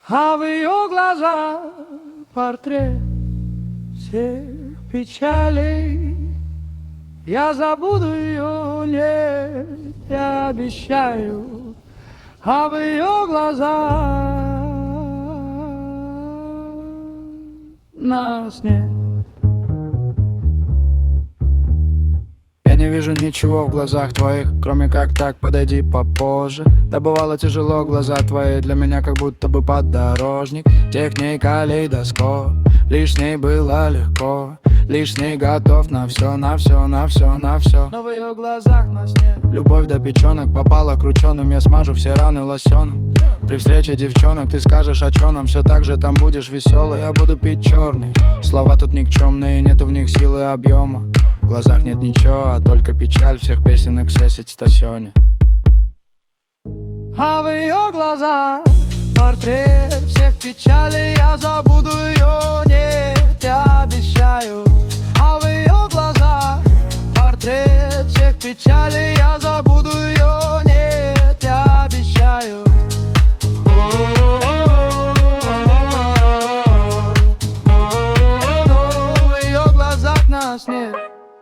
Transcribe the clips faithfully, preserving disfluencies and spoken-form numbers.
А в ее глазах портрет всех печалей. Я забуду ее, нет, я обещаю. А в ее глазах нас нет. Я не вижу ничего в глазах твоих, кроме как так, подойди попозже. Да бывало тяжело, глаза твои для меня как будто бы поддорожник. Техник калейдоскоп, лишней было легко, лишний готов на все, на все, на все, на все. Но в ее глазах нас нет. Любовь до печенок попала крученым, я смажу все раны лосьоном. При встрече девчонок ты скажешь, о чем нам, все так же там будешь веселый. Я буду пить черный, слова тут никчемные, нету в них силы и объема. В глазах нет ничего, а только печаль всех песенок в сессить-стационе. А в ее глазах портрет всех печалей. Я забуду ее, нет, я обещаю. А в ее глазах портрет всех печалей. Я забуду ее, нет, я обещаю. В ее глазах нас нет.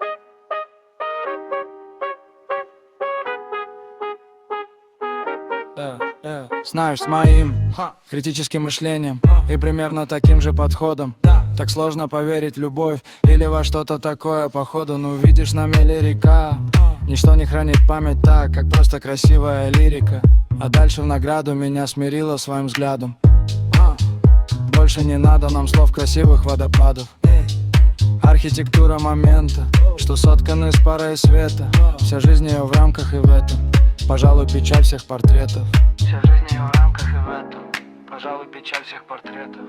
Yeah, yeah. Знаешь, с моим huh. критическим мышлением huh. и примерно таким же подходом да. Так сложно поверить в любовь или во что-то такое, походу. Ну видишь, на мели река huh. Ничто не хранит память так, как просто красивая лирика. А дальше в награду меня смирила своим взглядом huh. Больше не надо нам слов красивых водопадов. Архитектура момента, что сотканы из пары и света. Вся жизнь ее в рамках и в этом, пожалуй, печаль всех портретов. Вся жизнь ее в рамках и в этом, пожалуй, печаль всех портретов.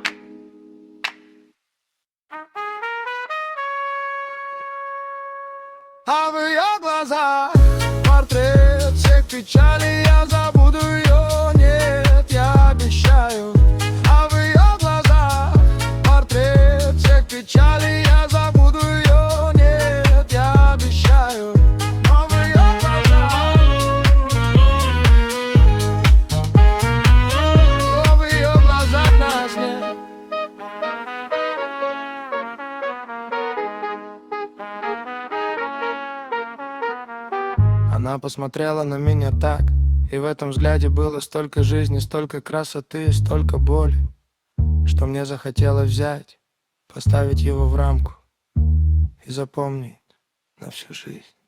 А в ее глазах портрет всех печалей. Я забуду ее, нет, я обещаю. А в ее глазах портрет всех печалей. Я забуду ее, нет, я обещаю. А в ее глазах, а в ее глазах нас нет. Она посмотрела на меня так, и в этом взгляде было столько жизни, столько красоты и столько боли, что мне захотелось взять, поставить его в рамку и запомнить на всю жизнь.